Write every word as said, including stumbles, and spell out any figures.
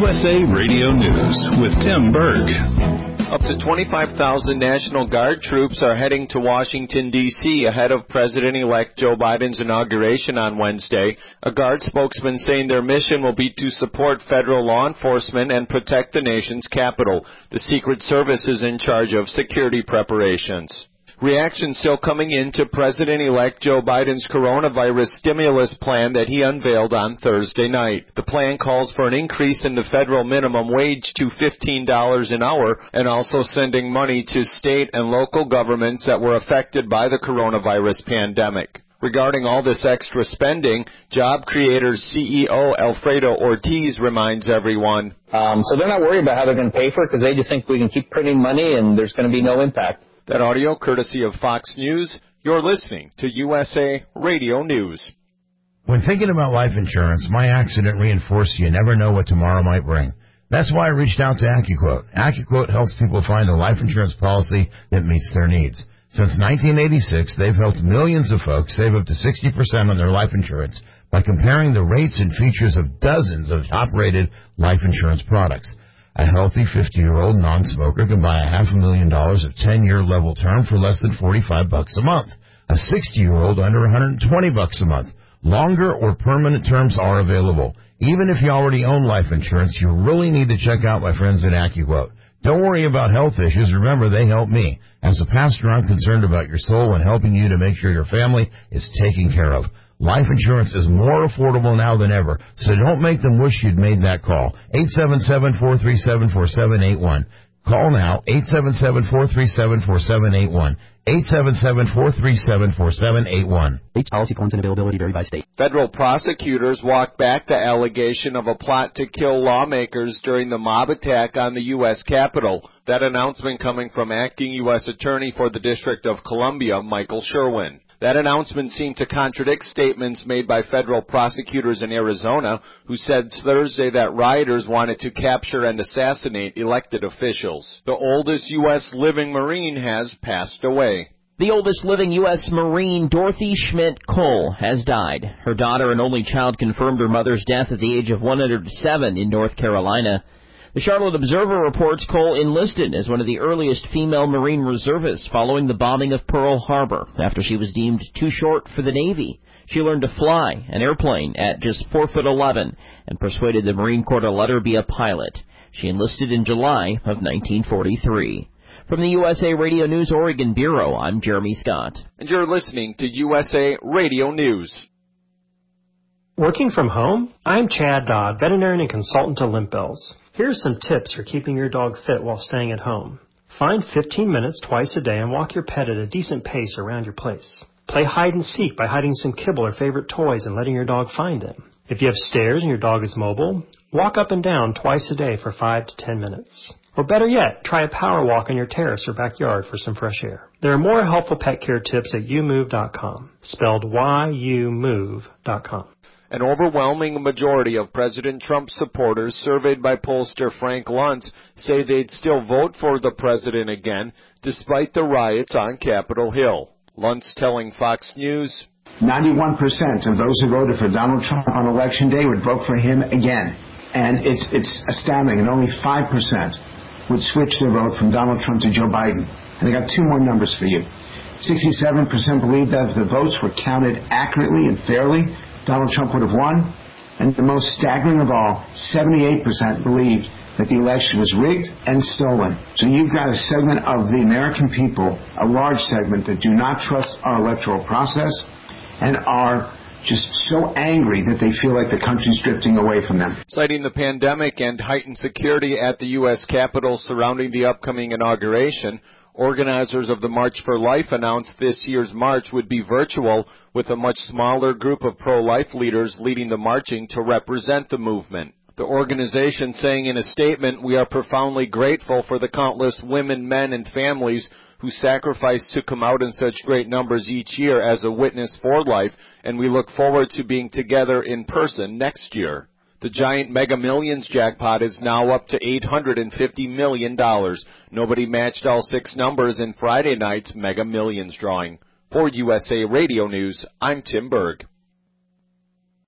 U S A Radio News with Tim Berg. Up to twenty-five thousand National Guard troops are heading to Washington, D C ahead of President-elect Joe Biden's inauguration on Wednesday. A Guard spokesman saying their mission will be to support federal law enforcement and protect the nation's capital. The Secret Service is in charge of security preparations. Reaction still coming in to President-elect Joe Biden's coronavirus stimulus plan that he unveiled on Thursday night. The plan calls for an increase in the federal minimum wage to fifteen dollars an hour and also sending money to state and local governments that were affected by the coronavirus pandemic. Regarding all this extra spending, Job Creator's C E O Alfredo Ortiz reminds everyone. Um, so they're not worried about how they're going to pay for it because they just think we can keep printing money and there's going to be no impact. That audio courtesy of Fox News. You're listening to U S A Radio News. When thinking about life insurance, my accident reinforced you never know what tomorrow might bring. That's why I reached out to AccuQuote. AccuQuote helps people find a life insurance policy that meets their needs. Since nineteen eighty-six, they've helped millions of folks save up to sixty percent on their life insurance by comparing the rates and features of dozens of top-rated life insurance products. A healthy fifty-year-old non-smoker can buy a half a million dollars of ten-year level term for less than forty-five bucks a month. A sixty-year-old under one hundred twenty bucks a month. Longer or permanent terms are available. Even if you already own life insurance, you really need to check out my friends at AccuQuote. Don't worry about health issues. Remember, they help me. As a pastor, I'm concerned about your soul and helping you to make sure your family is taken care of. Life insurance is more affordable now than ever, so don't make them wish you'd made that call. eight seven seven, four three seven, four seven eight one. Call now, eight seven seven, four three seven, four seven eight one. eight seven seven, four three seven, four seven eight one. Each policy forms and availability vary by state. Federal prosecutors walked back the allegation of a plot to kill lawmakers during the mob attack on the U S Capitol. That announcement coming from acting U S Attorney for the District of Columbia, Michael Sherwin. That announcement seemed to contradict statements made by federal prosecutors in Arizona, who said Thursday that rioters wanted to capture and assassinate elected officials. The oldest U S living Marine has passed away. The oldest living U S Marine, Dorothy Schmidt Cole, has died. Her daughter and only child confirmed her mother's death at the age of one hundred seven in North Carolina. The Charlotte Observer reports Cole enlisted as one of the earliest female Marine reservists following the bombing of Pearl Harbor after she was deemed too short for the Navy. She learned to fly an airplane at just four foot eleven and persuaded the Marine Corps to let her be a pilot. She enlisted in July of nineteen forty-three. From the U S A Radio News Oregon Bureau, I'm Jeremy Scott. And you're listening to U S A Radio News. Working from home? I'm Chad Dodd, veterinarian and consultant to Limp Bells. Here are some tips for keeping your dog fit while staying at home. Find fifteen minutes twice a day and walk your pet at a decent pace around your place. Play hide and seek by hiding some kibble or favorite toys and letting your dog find them. If you have stairs and your dog is mobile, walk up and down twice a day for five to ten minutes. Or better yet, try a power walk on your terrace or backyard for some fresh air. There are more helpful pet care tips at you move dot com, spelled Y U move dot com. An overwhelming majority of President Trump's supporters surveyed by pollster Frank Luntz say they'd still vote for the president again, despite the riots on Capitol Hill. Luntz telling Fox News, ninety-one percent of those who voted for Donald Trump on Election Day would vote for him again. And it's, it's astounding, and only five percent would switch their vote from Donald Trump to Joe Biden. And I got two more numbers for you. sixty-seven percent believe that if the votes were counted accurately and fairly, Donald Trump would have won. And the most staggering of all, seventy-eight percent believed that the election was rigged and stolen. So you've got a segment of the American people, a large segment, that do not trust our electoral process and are just so angry that they feel like the country's drifting away from them. Citing the pandemic and heightened security at the U S Capitol surrounding the upcoming inauguration, organizers of the March for Life announced this year's march would be virtual, with a much smaller group of pro-life leaders leading the marching to represent the movement. The organization saying in a statement, "We are profoundly grateful for the countless women, men, and families who sacrifice to come out in such great numbers each year as a witness for life, and we look forward to being together in person next year." The giant Mega Millions jackpot is now up to eight hundred fifty million dollars. Nobody matched all six numbers in Friday night's Mega Millions drawing. For U S A Radio News, I'm Tim Berg.